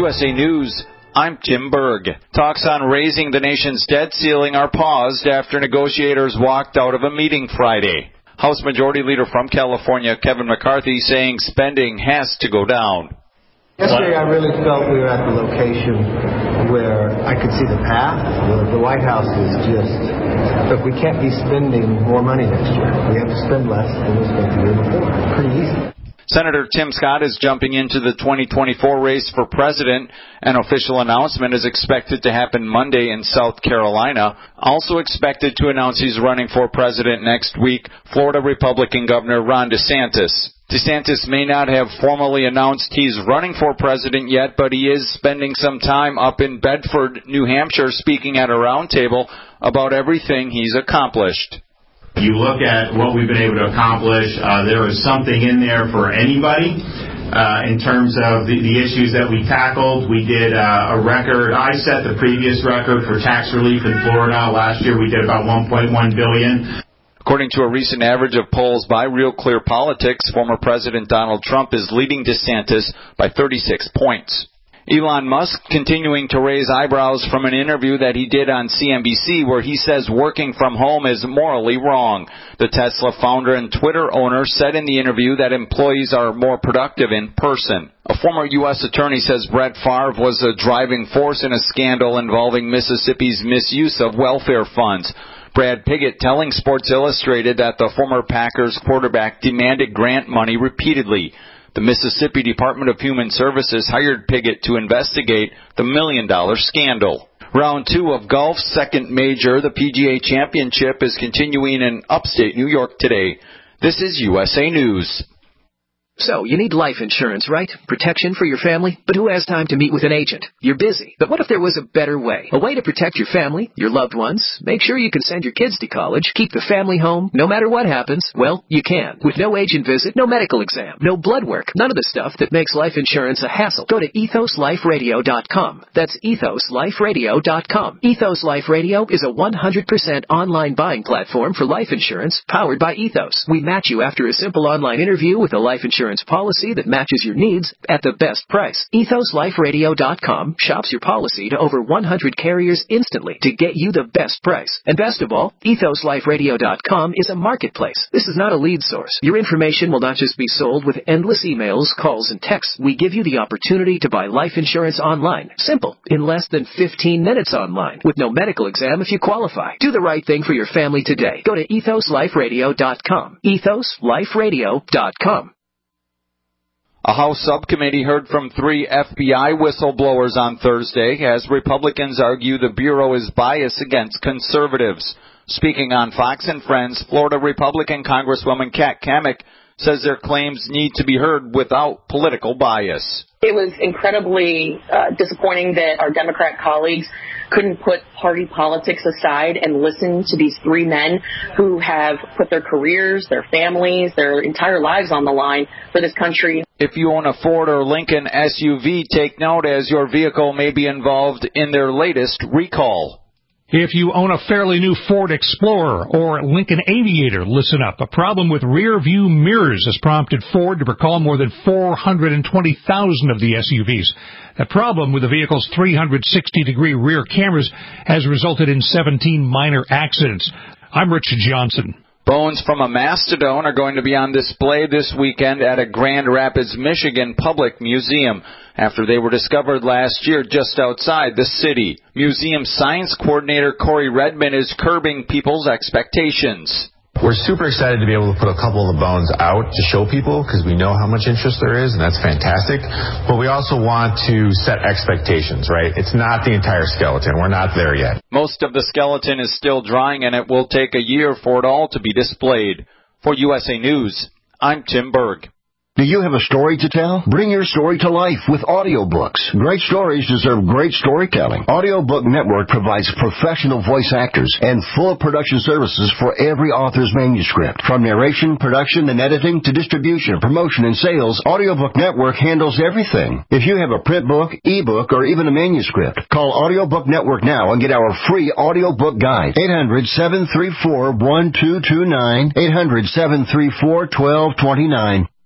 USA News, I'm Tim Berg. Talks on raising the nation's debt ceiling are paused after negotiators walked out of a meeting Friday. House Majority Leader from California, Kevin McCarthy, saying spending has to go down. Yesterday, I really felt we were at the location where I could see the path. The White House is just, look, we can't be spending more money next year. We have to spend less than we spent the year before. Pretty easy. Senator Tim Scott is jumping into the 2024 race for president. An official announcement is expected to happen Monday in South Carolina. Also expected to announce he's running for president next week, Florida Republican Governor Ron DeSantis. DeSantis may not have formally announced he's running for president yet, but he is spending some time up in Bedford, New Hampshire, speaking at a roundtable about everything he's accomplished. You look at what we've been able to accomplish, there is something in there for anybody in terms of the issues that we tackled. We did a record. I set the previous record for tax relief in Florida. Last year we did about $1.1 billion. According to a recent average of polls by Real Clear Politics, former President Donald Trump is leading DeSantis by 36 points. Elon Musk continuing to raise eyebrows from an interview that he did on CNBC where he says working from home is morally wrong. The Tesla founder and Twitter owner said in the interview that employees are more productive in person. A former U.S. attorney says Brett Favre was a driving force in a scandal involving Mississippi's misuse of welfare funds. Brad Pigott telling Sports Illustrated that the former Packers quarterback demanded grant money repeatedly. The Mississippi Department of Human Services hired Pigott to investigate the $1 million scandal. Round 2 of golf's second major, the PGA Championship, is continuing in upstate New York today. This is USA News. So, you need life insurance, right? Protection for your family? But who has time to meet with an agent? You're busy. But what if there was a better way? A way to protect your family, your loved ones, make sure you can send your kids to college, keep the family home, no matter what happens? Well, you can. With no agent visit, no medical exam, no blood work, none of the stuff that makes life insurance a hassle. Go to ethosliferadio.com. That's ethosliferadio.com. Ethos Life Radio is a 100% online buying platform for life insurance powered by Ethos. We match you after a simple online interview with a life insurance policy that matches your needs at the best price. EthosLifeRadio.com shops your policy to over 100 carriers instantly to get you the best price. And best of all, EthosLifeRadio.com is a marketplace. This is not a lead source. Your information will not just be sold with endless emails, calls, and texts. We give you the opportunity to buy life insurance online. Simple. In less than 15 minutes online. With no medical exam if you qualify. Do the right thing for your family today. Go to EthosLifeRadio.com. EthosLifeRadio.com. A House subcommittee heard from 3 FBI whistleblowers on Thursday as Republicans argue the Bureau is biased against conservatives. Speaking on Fox and Friends, Florida Republican Congresswoman Kat Cammack says their claims need to be heard without political bias. It was incredibly disappointing that our Democrat colleagues couldn't put party politics aside and listen to these 3 men who have put their careers, their families, their entire lives on the line for this country. If you own a Ford or Lincoln SUV, take note as your vehicle may be involved in their latest recall. If you own a fairly new Ford Explorer or Lincoln Aviator, listen up. A problem with rear view mirrors has prompted Ford to recall more than 420,000 of the SUVs. The problem with the vehicle's 360-degree rear cameras has resulted in 17 minor accidents. I'm Rich Johnson. Bones from a mastodon are going to be on display this weekend at a Grand Rapids, Michigan public museum after they were discovered last year just outside the city. Museum science coordinator Corey Redmond is curbing people's expectations. We're super excited to be able to put a couple of the bones out to show people because we know how much interest there is, and that's fantastic. But we also want to set expectations, right? It's not the entire skeleton. We're not there yet. Most of the skeleton is still drying, and it will take a year for it all to be displayed. For USA News, I'm Tim Berg. Do you have a story to tell? Bring your story to life with audiobooks. Great stories deserve great storytelling. Audiobook Network provides professional voice actors and full production services for every author's manuscript. From narration, production, and editing to distribution, promotion, and sales, Audiobook Network handles everything. If you have a print book, ebook, or even a manuscript, call Audiobook Network now and get our free audiobook guide. 800-734-1229. 800-734-1229.